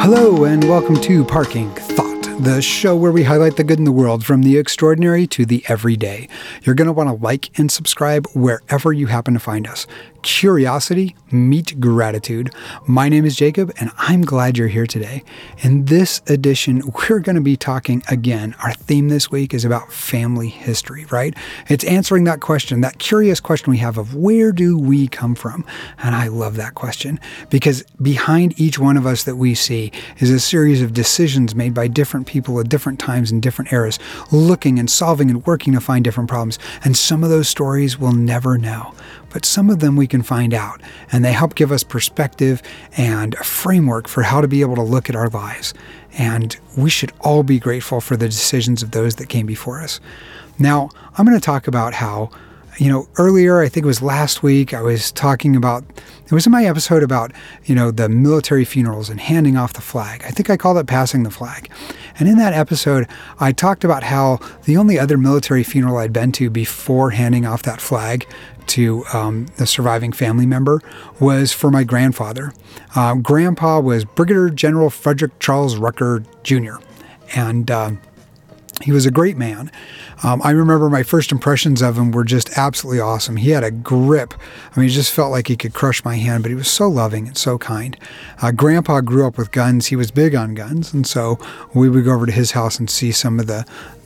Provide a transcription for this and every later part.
Hello and welcome to Parking Thought, the show where we highlight the good in the world from the extraordinary to the everyday. You're going to want to like and subscribe wherever you happen to find us. Curiosity, meet gratitude. My name is Jacob, and I'm glad you're here today. In this edition, we're going to be talking again. Our theme this week is about family history, right? It's answering that question, that curious question we have of where do we come from? And I love that question because behind each one of us that we see is a series of decisions made by different people at different times and different eras, looking and solving and working to find different problems. And some of those stories we'll never know, but some of them we can find out, and they help give us perspective and a framework for how to be able to look at our lives. And we should all be grateful for the decisions of those that came before us. Now, I'm going to talk about how, earlier, I think it was last week, I was talking about, it was in my episode about, the military funerals and handing off the flag. I think I called it passing the flag. And in that episode, I talked about how the only other military funeral I'd been to before handing off that flag to the surviving family member was for my grandfather. Grandpa was Brigadier General Frederick Charles Rucker Jr., and he was a great man. I remember my first impressions of him were just absolutely awesome. He had a grip. He just felt like he could crush my hand, but he was so loving and so kind. Grandpa grew up with guns. He was big on guns, and so we would go over to his house and see some of the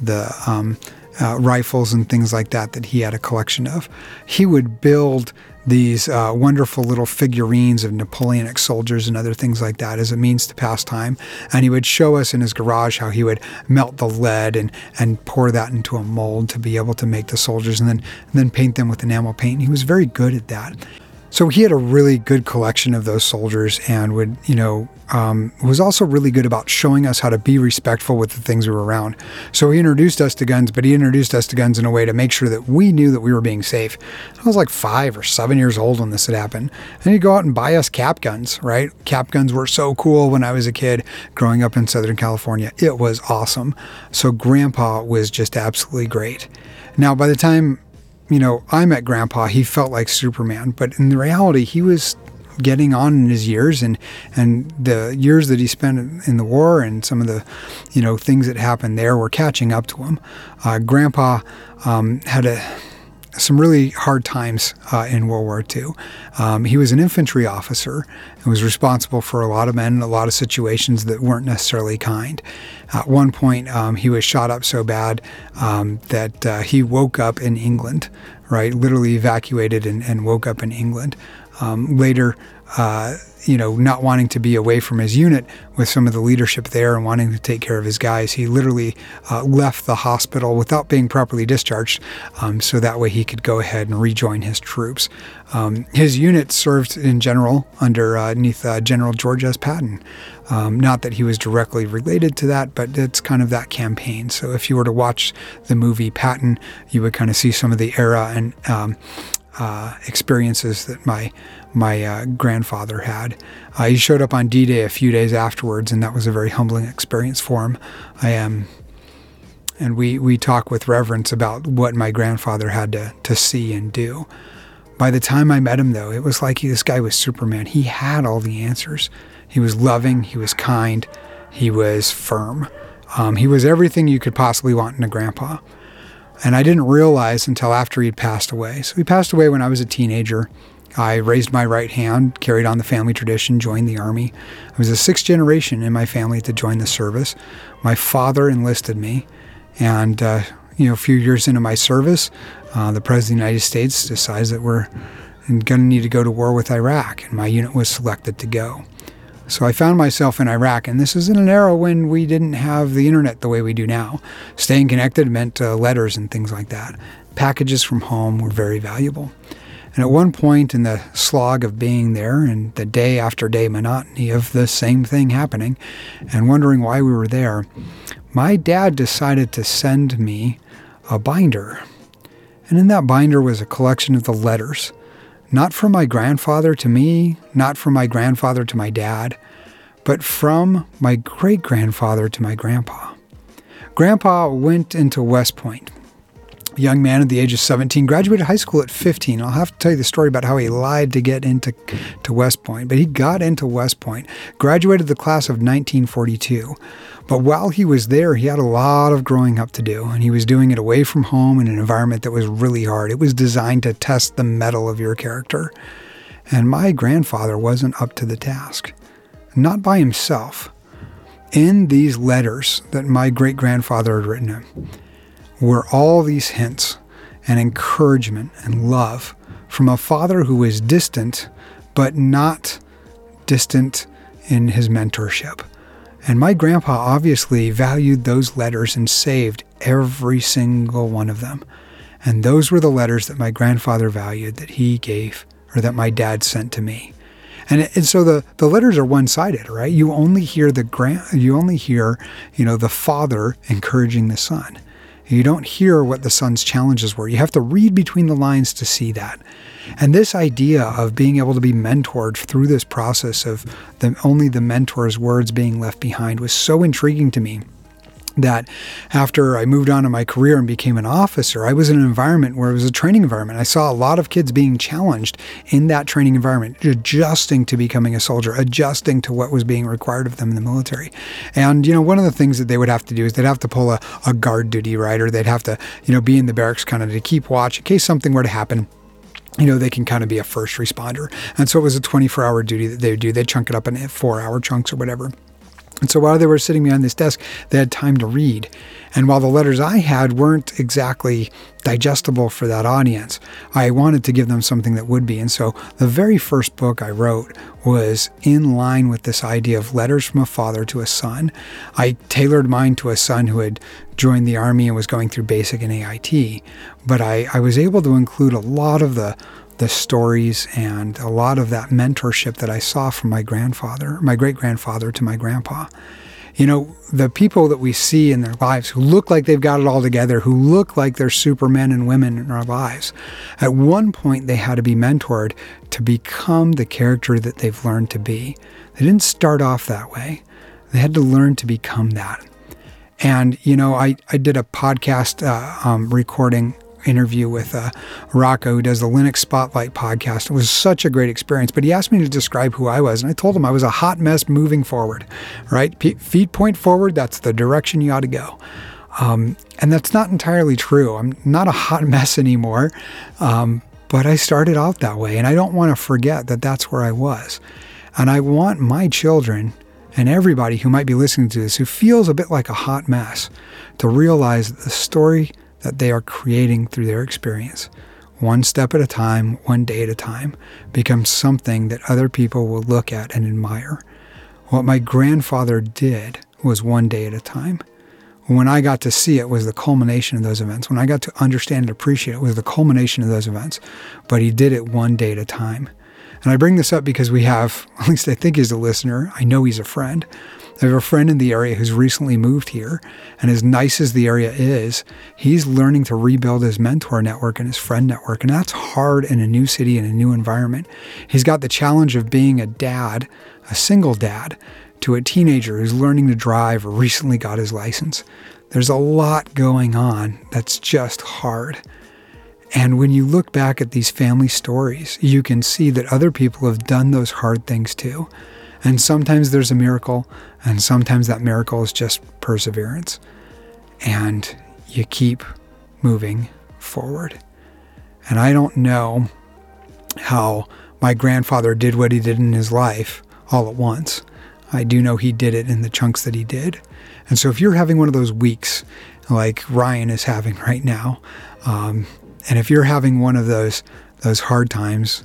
rifles and things like that he had a collection of. He would build these wonderful little figurines of Napoleonic soldiers and other things like that as a means to pass time. And he would show us in his garage how he would melt the lead and pour that into a mold to be able to make the soldiers and then paint them with enamel paint. He was very good at that. So he had a really good collection of those soldiers and was also really good about showing us how to be respectful with the things we were around. So he introduced us to guns, but he introduced us to guns in a way to make sure that we knew that we were being safe. I was like 5 or 7 years old when this had happened. And he'd go out and buy us cap guns, right? Cap guns were so cool when I was a kid growing up in Southern California. It was awesome. So Grandpa was just absolutely great. Now, by the time I met Grandpa, he felt like Superman, but in reality, he was getting on in his years and the years that he spent in the war and some of the, things that happened there were catching up to him. Grandpa had some really hard times in World War II. He was an infantry officer and was responsible for a lot of men in a lot of situations that weren't necessarily kind. At one point, he was shot up so bad that he woke up in England, right? Literally evacuated and woke up in England. Later, not wanting to be away from his unit with some of the leadership there and wanting to take care of his guys, he literally left the hospital without being properly discharged, so that way he could go ahead and rejoin his troops. His unit served in general underneath General George S. Patton. Not that he was directly related to that, but it's kind of that campaign. So if you were to watch the movie Patton, you would kind of see some of the era and experiences that my grandfather had. He showed up on D-Day a few days afterwards, and that was a very humbling experience for him. And we talk with reverence about what my grandfather had to see and do. By the time I met him, though, it was like this guy was Superman. He had all the answers. He was loving, he was kind, he was firm. He was everything you could possibly want in a grandpa. And I didn't realize until after he'd passed away. So he passed away when I was a teenager. I raised my right hand, carried on the family tradition, joined the Army. I was the 6th generation in my family to join the service. My father enlisted me. And, a few years into my service, the President of the United States decides that we're going to need to go to war with Iraq. And my unit was selected to go. So I found myself in Iraq, and this is in an era when we didn't have the internet the way we do now. Staying connected meant letters and things like that. Packages from home were very valuable. And at one point in the slog of being there and the day after day monotony of the same thing happening and wondering why we were there, my dad decided to send me a binder. And in that binder was a collection of the letters. Not from my grandfather to me, not from my grandfather to my dad, but from my great-grandfather to my grandpa. Grandpa went into West Point A young man at the age of 17, graduated high school at 15. I'll have to tell you the story about how he lied to get into West Point, but he got into West Point, graduated the class of 1942. But while he was there, he had a lot of growing up to do, and he was doing it away from home in an environment that was really hard. It was designed to test the mettle of your character. And my grandfather wasn't up to the task, not by himself. In these letters that my great-grandfather had written him were all these hints and encouragement and love from a father who was distant, but not distant in his mentorship. And my grandpa obviously valued those letters and saved every single one of them. And those were the letters that my grandfather valued that he gave, or that my dad sent to me. And so the letters are one-sided, right? You only hear the father encouraging the son. You don't hear what the son's challenges were. You have to read between the lines to see that. And this idea of being able to be mentored through this process of only the mentor's words being left behind was so intriguing to me that after I moved on in my career and became an officer, I was in an environment where it was a training environment. I saw a lot of kids being challenged in that training environment, adjusting to becoming a soldier, adjusting to what was being required of them in the military. And, one of the things that they would have to do is they'd have to pull a guard duty, right? Or they'd have to, be in the barracks kind of to keep watch in case something were to happen. They can kind of be a first responder. And so it was a 24-hour duty that they would do. They'd chunk it up in 4-hour chunks or whatever. And so while they were sitting behind this desk, they had time to read. And while the letters I had weren't exactly digestible for that audience, I wanted to give them something that would be. And so the very first book I wrote was in line with this idea of letters from a father to a son. I tailored mine to a son who had joined the Army and was going through basic and AIT. But I was able to include a lot of the stories and a lot of that mentorship that I saw from my great-grandfather to my grandpa. The people that we see in their lives who look like they've got it all together, who look like they're supermen and women in our lives, at one point they had to be mentored to become the character that they've learned to be. They didn't start off that way. They had to learn to become that. And, I did a podcast recording interview with Rocco, who does the Linux Spotlight podcast. It was such a great experience, but he asked me to describe who I was, and I told him I was a hot mess moving forward, right? Feet point forward, that's the direction you ought to go. And that's not entirely true. I'm not a hot mess anymore, but I started out that way, and I don't want to forget that that's where I was. And I want my children and everybody who might be listening to this who feels a bit like a hot mess to realize that the story that they are creating through their experience, one step at a time, one day at a time, becomes something that other people will look at and admire. What my grandfather did was one day at a time. When I got to see it was the culmination of those events. When I got to understand and appreciate it was the culmination of those events. But he did it one day at a time. And I bring this up because we have, at least I think he's a listener, I know he's a friend. I have a friend in the area who's recently moved here, and as nice as the area is, he's learning to rebuild his mentor network and his friend network, and that's hard in a new city and a new environment. He's got the challenge of being a dad, a single dad, to a teenager who's learning to drive or recently got his license. There's a lot going on that's just hard. And when you look back at these family stories, you can see that other people have done those hard things too. And sometimes there's a miracle, and sometimes that miracle is just perseverance. And you keep moving forward. And I don't know how my grandfather did what he did in his life all at once. I do know he did it in the chunks that he did. And so if you're having one of those weeks like Ryan is having right now, and if you're having one of those hard times,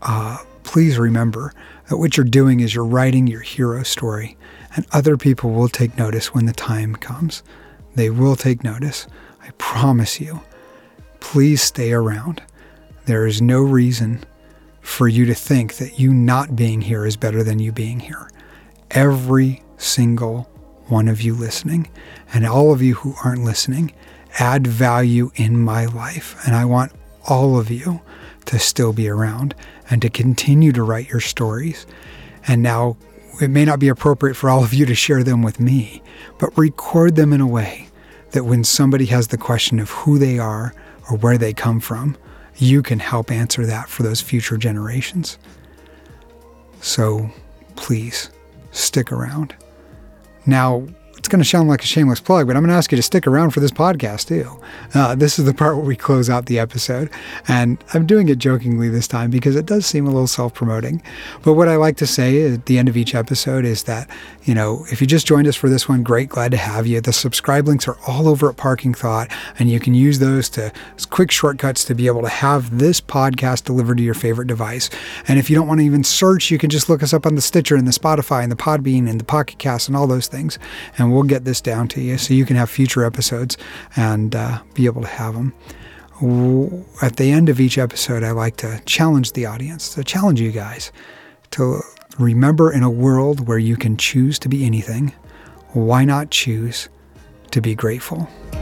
please remember that what you're doing is you're writing your hero story, and other people will take notice when the time comes. They will take notice. I promise you. Please stay around. There is no reason for you to think that you not being here is better than you being here. Every single one of you listening, and all of you who aren't listening, add value in my life. And I want all of you to still be around and to continue to write your stories. And now, it may not be appropriate for all of you to share them with me, but record them in a way that when somebody has the question of who they are, or where they come from, you can help answer that for those future generations. So please stick around. Now, it's going to sound like a shameless plug, but I'm going to ask you to stick around for this podcast too. This is the part where we close out the episode, and I'm doing it jokingly this time because it does seem a little self-promoting. But what I like to say at the end of each episode is that, if you just joined us for this one, great, glad to have you. The subscribe links are all over at Parking Thought, and you can use those as quick shortcuts to be able to have this podcast delivered to your favorite device. And if you don't want to even search, you can just look us up on the Stitcher and the Spotify and the Podbean and the Pocket Cast and all those things, and we'll get this down to you so you can have future episodes and be able to have them. At the end of each episode, I like to challenge the audience, to challenge you guys to remember, in a world where you can choose to be anything, why not choose to be grateful?